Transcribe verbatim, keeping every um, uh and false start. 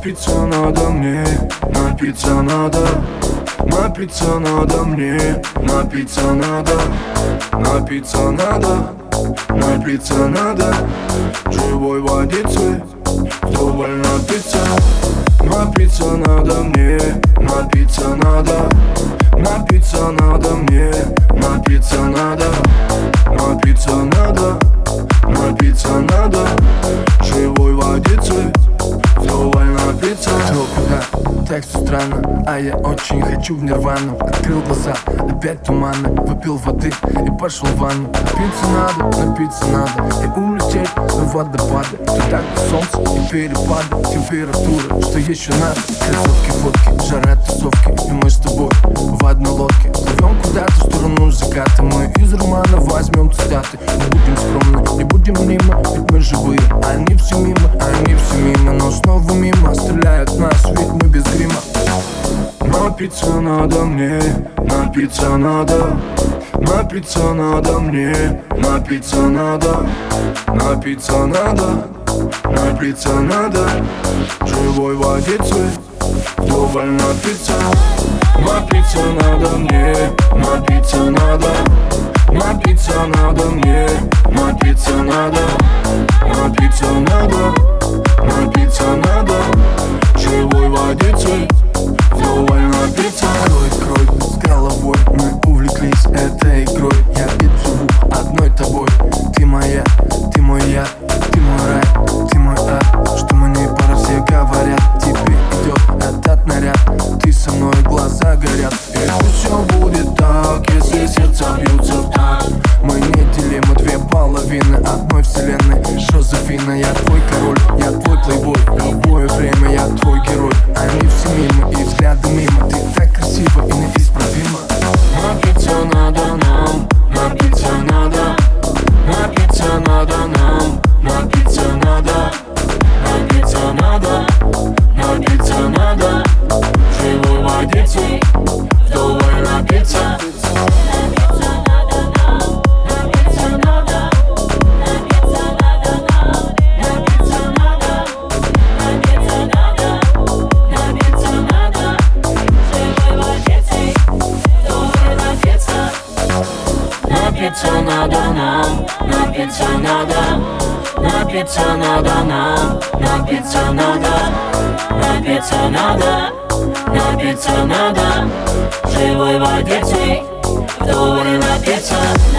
Напиться надо мне, напиться надо. Напиться надо мне, напиться надо. Напиться надо, напиться надо. Живой водицы вдоволь напиться. Напиться надо мне, напиться надо. Напиться надо мне, напиться надо. Напиться надо, напиться надо. Живой водицы вдоволь напиться. Кто куда? Так все странно, а я очень хочу в нирвану. Открыл глаза, опять туманно. Выпил воды и пошел в ванну. Напиться надо, напиться надо. И улететь на водопады. Туда, где солнце и перепады температуры. Что еще надо? Кроссовки, водки, жара, тусовки. И мы с тобой в одной лодке плывем куда-то в сторону заката. Мы из романа возьмем цитаты. Не будем скромны, не будем мимо. Ведь мы живые, они все мимо, они все мимо. Но снова мимо стреляют нас, ведь мы без грима. Напиться надо мне, напиться надо. Напиться надо мне, напиться надо. Напиться надо, напиться надо. Живой водицы вдоволь напиться. Напиться надо мне, напиться надо. Напиться надо мне, напиться надо. Напиться надо, напиться надо. Живой водицы вдоволь напиться. Крой, крой, с головой мы увлеклись этой игрой. Я ведь живу одной тобой. Ты моя, ты мой я, ты мой рай, ты мой ад. Что мы не пара, все говорят. Тебе идет этот наряд. Ты со мной, глаза горят. И пусть все будет так, если сердца бьются в такт. Мы неделимы, две половины одной вселенной. Жозефина, я твой король, я твой плейбой. Любое время я твой герой. Они все мимо и взгляды мимо. Ты так красива и неисправима. Напиться надо нам, напиться надо. Напиться надо нам, напиться надо. Напиться надо, напиться надо. Живой водицы вдоволь напиться. Напиться надо нам, напиться надо. Напиться надо нам, напиться надо. Напиться надо, напиться надо. Живой водицей вдоволь напиться.